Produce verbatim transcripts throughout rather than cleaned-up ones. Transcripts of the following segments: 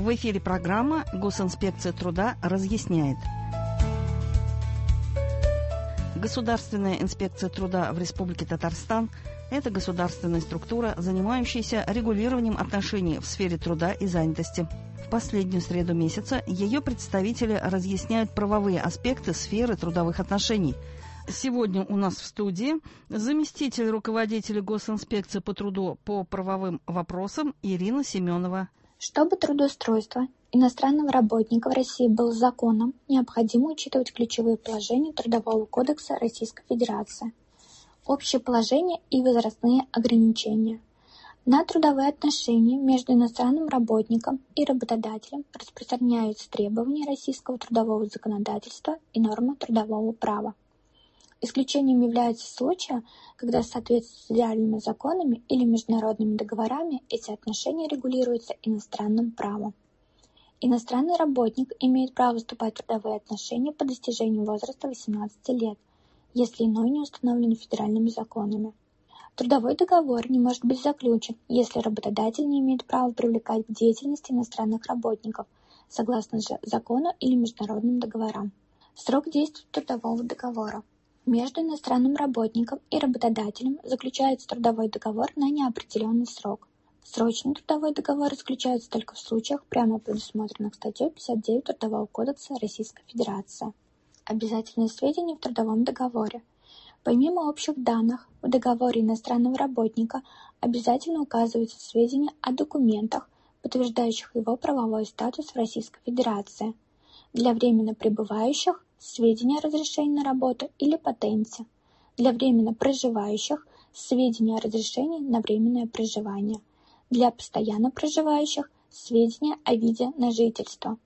В эфире программа «Госинспекция труда разъясняет». Государственная инспекция труда в Республике Татарстан – это государственная структура, занимающаяся регулированием отношений в сфере труда и занятости. В последнюю среду месяца ее представители разъясняют правовые аспекты сферы трудовых отношений. Сегодня у нас в студии заместитель руководителя Госинспекции по труду по правовым вопросам Ирина Семенова. Чтобы трудоустройство иностранного работника в России было законом, необходимо учитывать ключевые положения Трудового кодекса Российской Федерации, общие положения и возрастные ограничения. На трудовые отношения между иностранным работником и работодателем распространяются требования российского трудового законодательства и нормы трудового права. Исключением являются случаи, когда в соответствии с федеральными законами или международными договорами эти отношения регулируются иностранным правом. Иностранный работник имеет право вступать в трудовые отношения по достижению возраста восемнадцати лет, если иное не установлено федеральными законами. Трудовой договор не может быть заключен, если работодатель не имеет права привлекать к деятельности иностранных работников, согласно закону или международным договорам. Срок действия трудового договора. Между иностранным работником и работодателем заключается трудовой договор на неопределенный срок. Срочный трудовой договор заключается только в случаях, прямо предусмотренных статьей пятьдесят девять Трудового кодекса Российской Федерации. Обязательные сведения в трудовом договоре. Помимо общих данных, в договоре иностранного работника обязательно указываются сведения о документах, подтверждающих его правовой статус в Российской Федерации. Для временно пребывающих – сведения о разрешении на работу или патенте. Для временно проживающих – сведения о разрешении на временное проживание. Для постоянно проживающих – сведения о виде на жительство.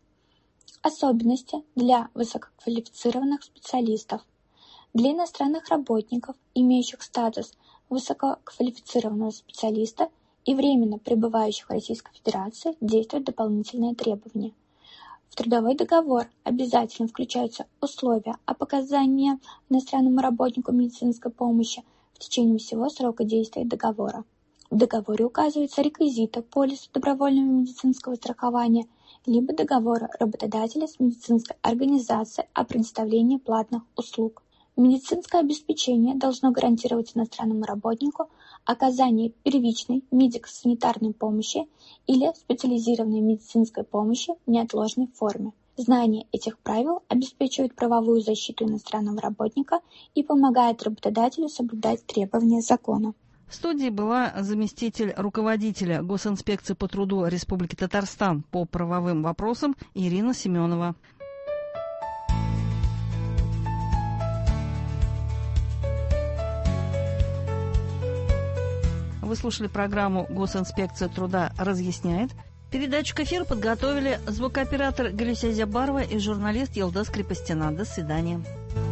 Особенности для высококвалифицированных специалистов. Для иностранных работников, имеющих статус высококвалифицированного специалиста и временно пребывающих в Российской Федерации, действуют дополнительные требования. В трудовой договор обязательно включаются условия о показании иностранному работнику медицинской помощи в течение всего срока действия договора. В договоре указываются реквизиты полиса добровольного медицинского страхования либо договора работодателя с медицинской организацией о предоставлении платных услуг. Медицинское обеспечение должно гарантировать иностранному работнику оказание первичной медико-санитарной помощи или специализированной медицинской помощи в неотложной форме. Знание этих правил обеспечивает правовую защиту иностранного работника и помогает работодателю соблюдать требования закона. В студии была заместитель руководителя Госинспекции по труду Республики Татарстан по правовым вопросам Ирина Семенова. Вы слушали программу «Госинспекция труда разъясняет». Передачу к эфиру подготовили звукооператор Галисия Зябарова и журналист Елдос Крепостина. До свидания.